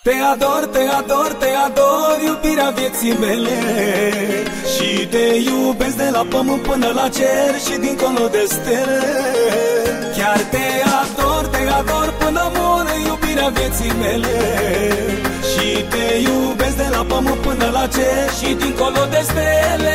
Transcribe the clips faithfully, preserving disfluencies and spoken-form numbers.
Te ador, te ador, te ador, iubirea vieții mele. Și te iubesc de la pământ până la cer și dincolo de stele. Chiar te ador, te ador până mor, iubirea vieții mele. Și te iubesc de la pământ până la cer și dincolo de stele.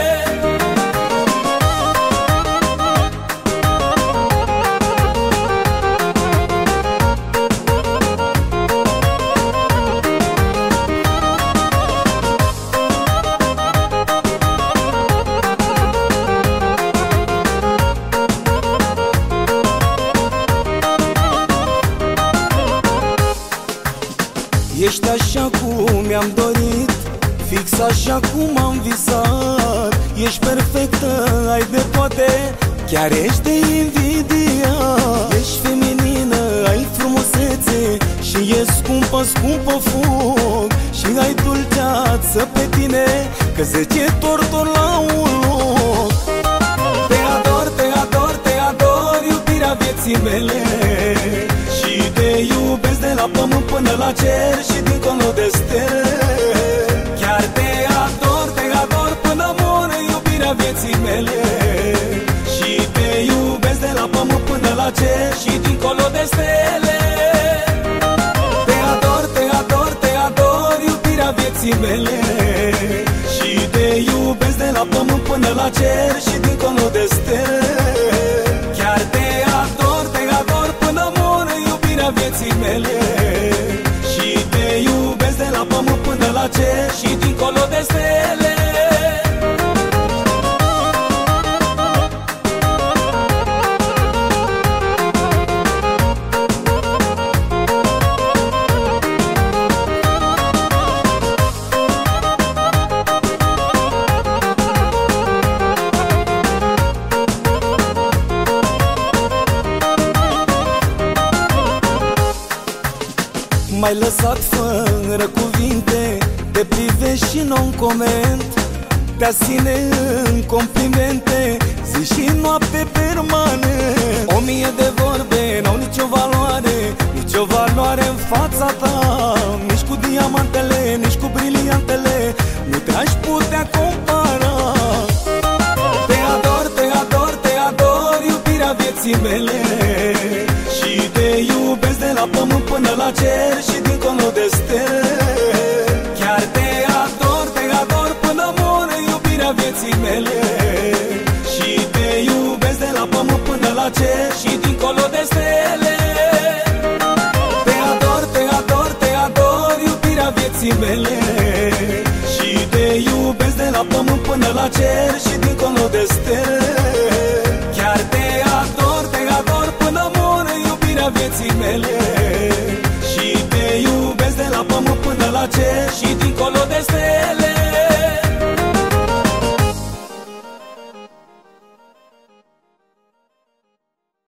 Ești așa cum mi-am dorit, fix așa cum am visat. Ești perfectă, ai de toate, chiar ești de invidiat. Ești feminină, ai frumusețe și e scumpă, scumpă foc. Și ai dulceață pe tine, că zece tortori la un loc. Te ador, te ador, te ador, iubirea vieții mele. Și te iubesc de la pământ până la cer și dincolo de stele. Chiar te ador, te ador până mor, iubirea vieții mele. Și te iubesc de la pământ până la cer și dincolo de stele. Te ador, te ador, te ador, iubirea vieții mele. Și te iubesc de la pământ până la cer și dincolo de stele. Chiar te ador, te ador până mor, iubirea vieții mele. Și te iubesc de la pământ până la cer și dincolo de stele. M-ai lăsat fără cuvinte, te privești și nu-mi coment. Te asine în complimente, zi și noapte permanent. O mie de vorbe n-au nicio valoare, nicio valoare în fața ta. Nici cu diamantele, nici cu briliantele nu te-aș putea compara. Te ador, te ador, te ador, iubirea vieții mele. Și te iubesc de la pământ până la cer și dincolo de stele. Chiar te ador, te ador până mor, iubirea vieții mele. Și te iubesc de la pământ până la cer și dincolo de stele. Te ador, te ador, te ador, iubirea vieții mele. Și te iubesc de la pământ până la cer și dincolo de stele. Chiar te ador, te ador până mor, iubirea vieții mele. Și te iubesc de la pământ până la cer și dincolo de stele.